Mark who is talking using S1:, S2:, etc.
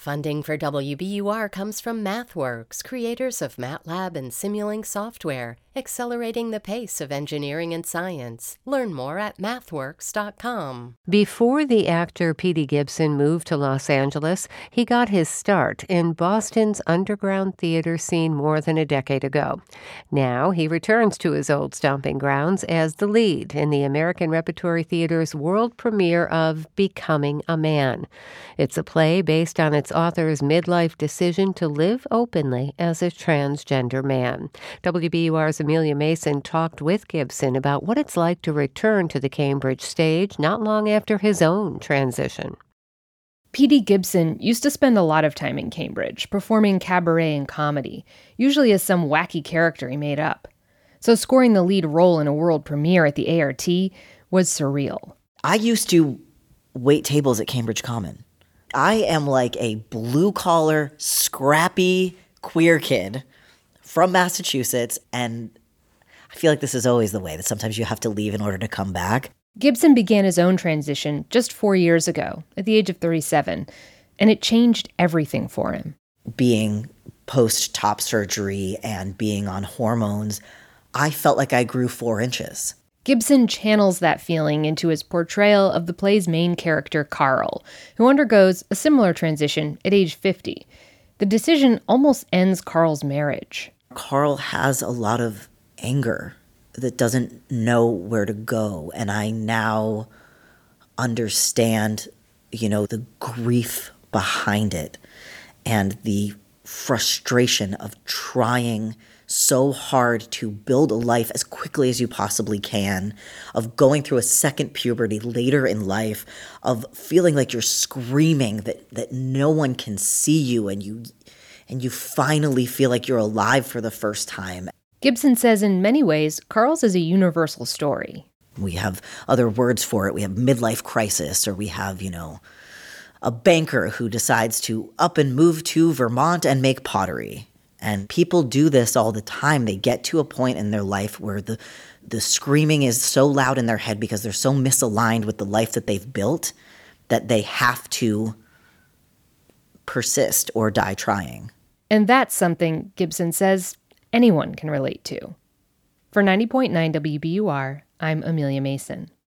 S1: Funding for WBUR comes from MathWorks, creators of MATLAB and Simulink software, accelerating the pace of engineering and science. Learn more at mathworks.com.
S2: Before the actor Petey Gibson moved to Los Angeles, he got his start in Boston's underground theater scene more than a decade ago. Now he returns to his old stomping grounds as the lead in the American Repertory Theater's world premiere of Becoming a Man. It's a play based on its author's midlife decision to live openly as a transgender man. WBUR's Amelia Mason talked with Gibson about what it's like to return to the Cambridge stage not long after his own transition.
S3: Petey Gibson used to spend a lot of time in Cambridge, performing cabaret and comedy, usually as some wacky character he made up. So scoring the lead role in a world premiere at the ART was surreal.
S4: I used to wait tables at Cambridge Common. I am like a blue-collar, scrappy, queer kid from Massachusetts, and I feel like this is always the way, that sometimes you have to leave in order to come back.
S3: Gibson began his own transition just 4 years ago, at the age of 37, and it changed everything for him.
S4: Being post-top surgery and being on hormones, I felt like I grew 4 inches.
S3: Gibson channels that feeling into his portrayal of the play's main character, Carl, who undergoes a similar transition at age 50. The decision almost ends Carl's marriage.
S4: Carl has a lot of anger that doesn't know where to go, and I now understand, the grief behind it and the frustration of trying so hard to build a life as quickly as you possibly can, of going through a second puberty later in life, of feeling like you're screaming that no one can see you, and you finally feel like you're alive for the first time.
S3: Gibson says in many ways, Carl's is a universal story.
S4: We have other words for it. We have midlife crisis, or we have, a banker who decides to up and move to Vermont and make pottery. And people do this all the time. They get to a point in their life where the screaming is so loud in their head because they're so misaligned with the life that they've built that they have to persist or die trying.
S3: And that's something, Gibson says, anyone can relate to. For 90.9 WBUR, I'm Amelia Mason.